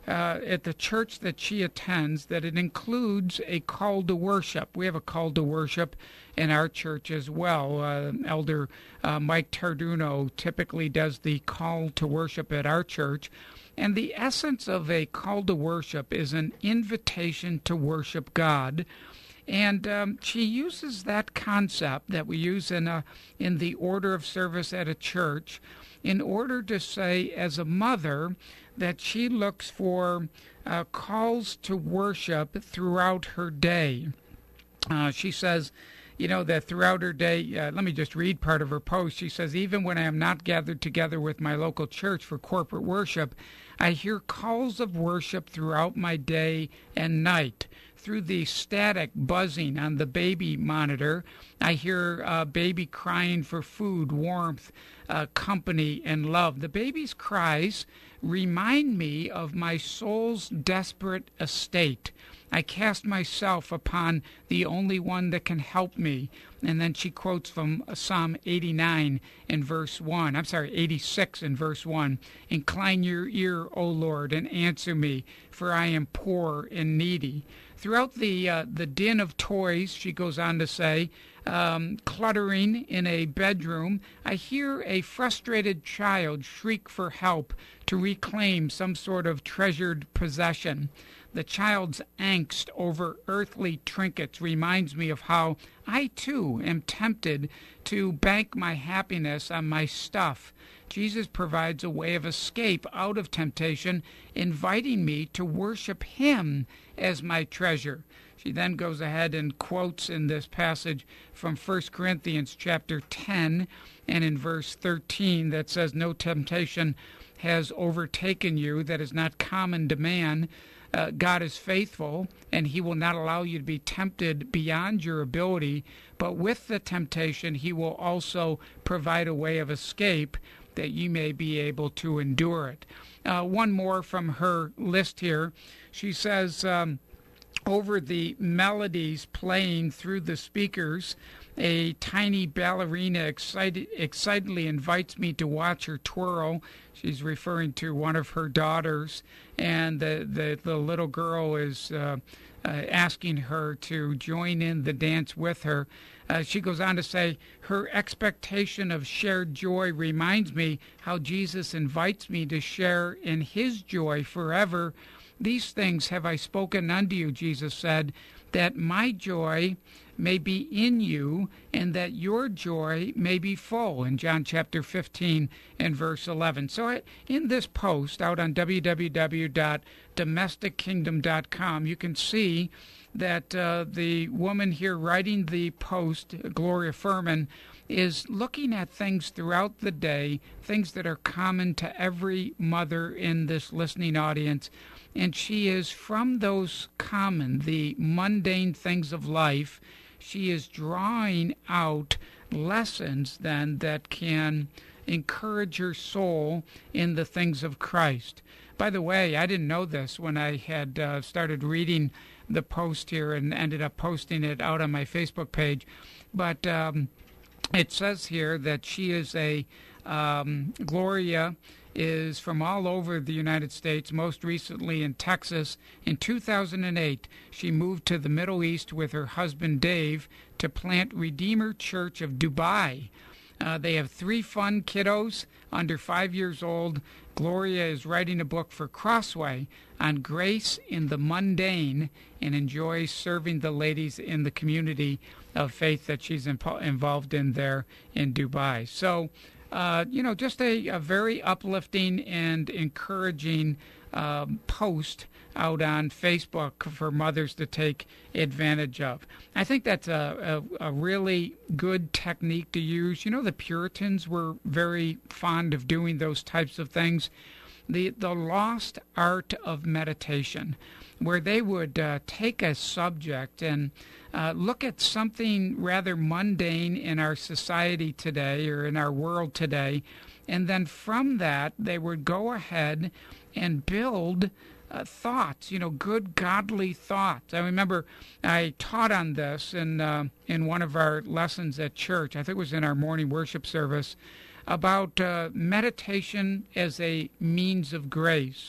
uh, at the church that she attends that it includes a call to worship. We have a call to worship in our church as well. Uh, Elder uh, Mike Tarduno typically does the call to worship at our church. And the essence of a call to worship is an invitation to worship God. And um, she uses that concept that we use in a, in the order of service at a church in order to say, as a mother, that she looks for uh, calls to worship throughout her day. Uh, she says, you know, that throughout her day, uh, let me just read part of her post. She says, even when I am not gathered together with my local church for corporate worship, I hear calls of worship throughout my day and night. Through the static buzzing on the baby monitor, I hear uh, baby crying for food, warmth, uh, company, and love. The baby's cries remind me of my soul's desperate estate. I cast myself upon the only one that can help me. And then she quotes from Psalm eighty-nine in verse one. I'm sorry, eighty-six in verse one. Incline your ear, O Lord, and answer me, for I am poor and needy. Throughout the uh, the din of toys, she goes on to say, um, cluttering in a bedroom, I hear a frustrated child shriek for help to reclaim some sort of treasured possession. The child's angst over earthly trinkets reminds me of how I, too, am tempted to bank my happiness on my stuff. Jesus provides a way of escape out of temptation, inviting me to worship Him as my treasure. She then goes ahead and quotes in this passage from First Corinthians chapter ten and in verse thirteen that says, no temptation has overtaken you that is not common to man. Uh, God is faithful, and He will not allow you to be tempted beyond your ability, but with the temptation He will also provide a way of escape that you may be able to endure it. Uh, one more from her list here. She says, um, over the melodies playing through the speakers, a tiny ballerina excited, excitedly invites me to watch her twirl. She's referring to one of her daughters, and the, the, the little girl is uh, uh, asking her to join in the dance with her. Uh, she goes on to say, her expectation of shared joy reminds me how Jesus invites me to share in His joy forever. These things have I spoken unto you, Jesus said, that my joy may be in you, and that your joy may be full, in John chapter fifteen and verse eleven. So in this post out on w w w dot domestic kingdom dot com, you can see that uh, the woman here writing the post, Gloria Furman, is looking at things throughout the day, things that are common to every mother in this listening audience. And she is, from those common, the mundane things of life, she is drawing out lessons then that can encourage her soul in the things of Christ. By the way, I didn't know this when I had uh, started reading the post here and ended up posting it out on my Facebook page, but um, it says here that she is a, um, Gloria is from all over the United States, most recently in Texas. In two thousand eight, she moved to the Middle East with her husband Dave to plant Redeemer Church of Dubai. Uh, they have three fun kiddos under five years old. Gloria is writing a book for Crossway on grace in the mundane and enjoys serving the ladies in the community of faith that she's impo- involved in there in Dubai. So, uh, you know, just a, a very uplifting and encouraging um, post out on Facebook for mothers to take advantage of. I think that's a, a, a really good technique to use. You know, the Puritans were very fond of doing those types of things. The, the lost art of meditation, where they would uh, take a subject and uh, look at something rather mundane in our society today or in our world today, and then from that they would go ahead and build Uh, thoughts, you know, good, godly thoughts. I remember I taught on this in uh, in one of our lessons at church. I think it was in our morning worship service, about uh, meditation as a means of grace.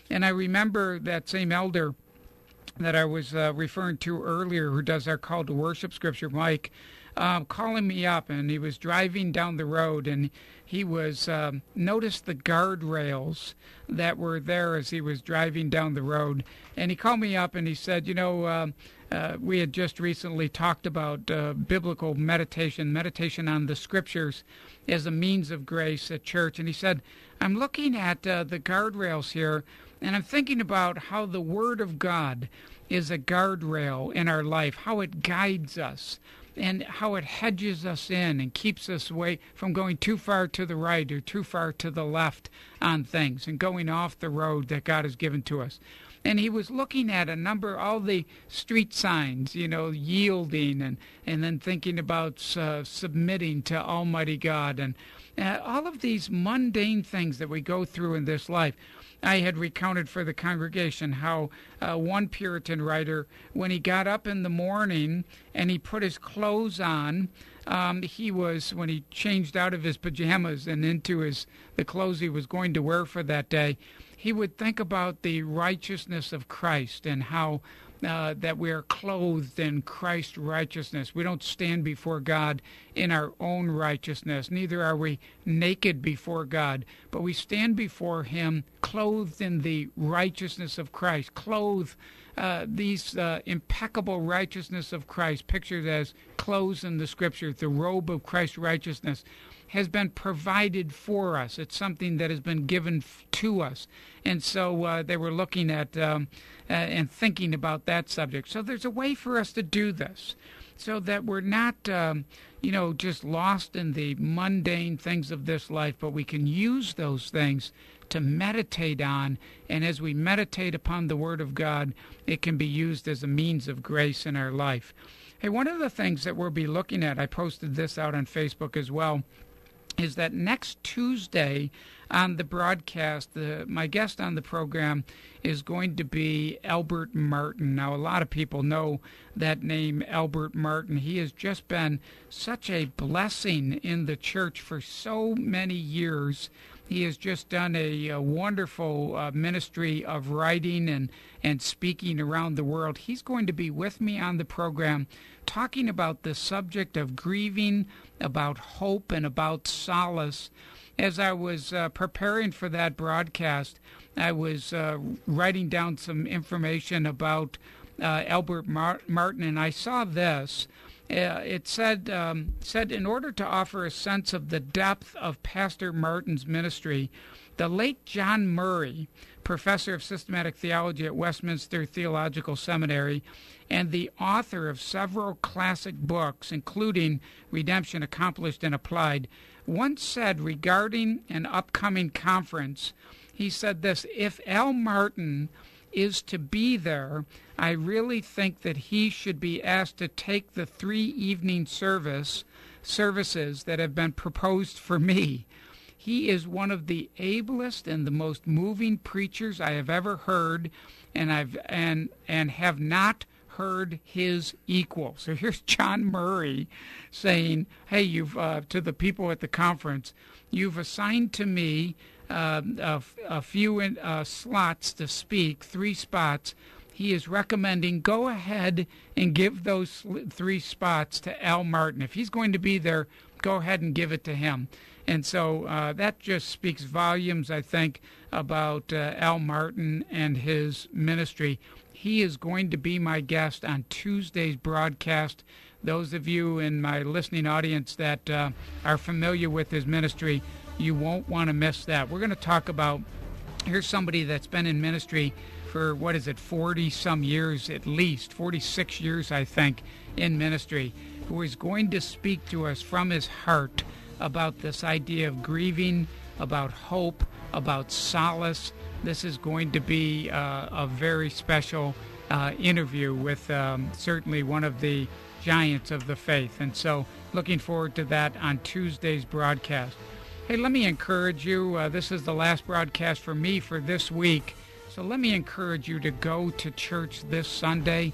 And I remember that same elder that I was uh, referring to earlier, who does our call to worship scripture, Mike, uh, calling me up, and he was driving down the road, and he was um, noticed the guardrails that were there as he was driving down the road, and he called me up and he said, you know, uh, uh, we had just recently talked about uh, biblical meditation, meditation on the scriptures as a means of grace at church, and he said, I'm looking at uh, the guardrails here, and I'm thinking about how the Word of God is a guardrail in our life, how it guides us, and how it hedges us in and keeps us away from going too far to the right or too far to the left on things and going off the road that God has given to us. And he was looking at a number, all the street signs, you know, yielding and, and then thinking about uh, submitting to Almighty God and uh, all of these mundane things that we go through in this life. I had recounted for the congregation how uh, one Puritan writer, when he got up in the morning and he put his clothes on, um, he was, when he changed out of his pajamas and into his the clothes he was going to wear for that day, he would think about the righteousness of Christ and how uh, that we are clothed in Christ's righteousness. We don't stand before God in our own righteousness. Neither are we naked before God, but we stand before him clothed in the righteousness of Christ, clothed uh, these uh, impeccable righteousness of Christ, pictured as clothes in the Scriptures, the robe of Christ's righteousness, has been provided for us. It's something that has been given f- to us. And so uh, they were looking at um, uh, and thinking about that subject. So there's a way for us to do this so that we're not, um, you know, just lost in the mundane things of this life, but we can use those things to meditate on. And as we meditate upon the Word of God, it can be used as a means of grace in our life. Hey, one of the things that we'll be looking at, I posted this out on Facebook as well, is that next Tuesday on the broadcast, the, my guest on the program is going to be Albert Martin. Now, a lot of people know that name, Albert Martin. He has just been such a blessing in the church for so many years. He has just done a, a wonderful uh, ministry of writing and, and speaking around the world. He's going to be with me on the program talking about the subject of grieving, about hope, and about solace. As I was uh, preparing for that broadcast, I was uh, writing down some information about uh, Albert Mar- Martin, and I saw this. Uh, it said, um, said, in order to offer a sense of the depth of Pastor Martin's ministry, the late John Murray, professor of systematic theology at Westminster Theological Seminary, and the author of several classic books, including Redemption Accomplished and Applied, once said regarding an upcoming conference, he said this, if Al Martin is to be there, I really think that he should be asked to take the three evening service services that have been proposed for me. He is one of the ablest and the most moving preachers I have ever heard, and I've and and have not heard his equal. So here's John Murray saying, "Hey, you've uh, to the people at the conference, you've assigned to me uh, a, a few in, uh, slots to speak, three spots." He is recommending go ahead and give those three spots to Al Martin. If he's going to be there, go ahead and give it to him. And so uh, that just speaks volumes, I think, about uh, Al Martin and his ministry. He is going to be my guest on Tuesday's broadcast. Those of you in my listening audience that uh, are familiar with his ministry, you won't want to miss that. We're going to talk about, here's somebody that's been in ministry for, what is it, forty-some years at least, forty-six years, I think, in ministry, who is going to speak to us from his heart about this idea of grieving, about hope, about solace. This is going to be uh, a very special uh, interview with um, certainly one of the giants of the faith. And so looking forward to that on Tuesday's broadcast. Hey, let me encourage you. Uh, this is the last broadcast for me for this week. So let me encourage you to go to church this Sunday.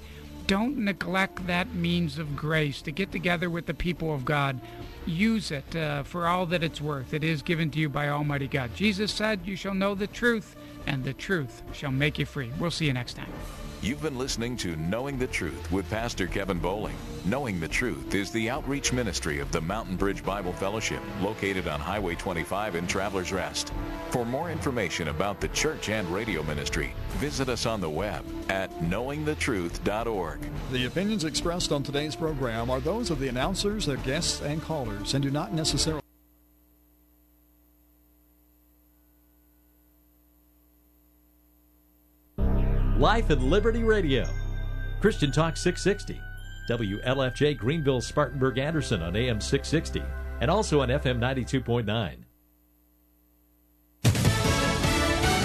don't neglect that means of grace to get together with the people of God. Use it uh, for all that it's worth. It is given to you by Almighty God. Jesus said, you shall know the truth, and the truth shall make you free. We'll see you next time. You've been listening to Knowing the Truth with Pastor Kevin Bowling. Knowing the Truth is the outreach ministry of the Mountain Bridge Bible Fellowship, located on Highway twenty-five in Travelers Rest. For more information about the church and radio ministry, visit us on the web at knowing the truth dot org. The opinions expressed on today's program are those of the announcers, their guests, and callers, and do not necessarily Life and Liberty Radio. Christian Talk six sixty. W L F J Greenville, Spartanburg, Anderson on A M six sixty. And also on F M ninety-two point nine.